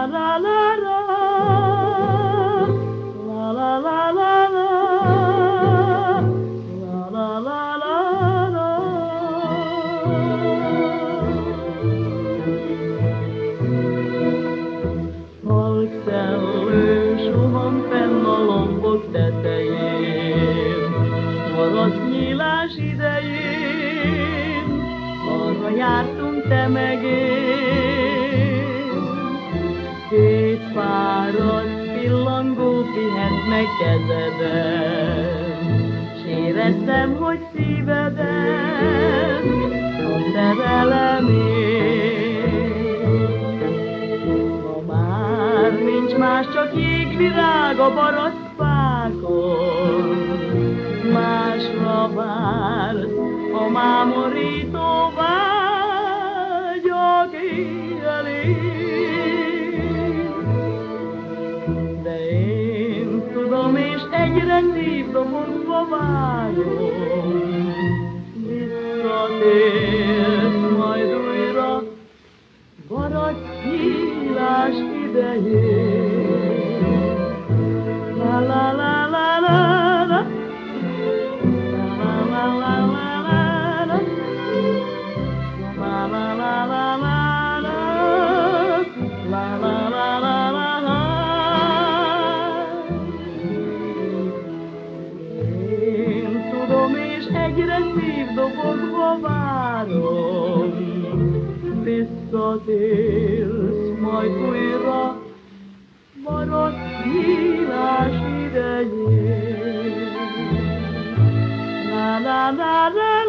la la la, la la la la la, la la la la la. Halk szellő suhan fenn a lombok tetején, marasznyílás idején, arra jártunk te meg én. Két fáradt pillangó pihet meg kezeden, s éreztem, hogy szíveden a szerelem él. Ma már nincs más, csak jégvirág a barackfákon, másra vársz a mámorító vágyak éjjelén. De én tudom, és egyre szívdobogva várom, visszatérsz majd újra baracknyílás idején. La la la la la la, la la la la la la, la la la la la la, la la la la la la. Én tudom, és egyre szívdobogva várom, visszatérsz majd újra baracknyílás idején. La la la la.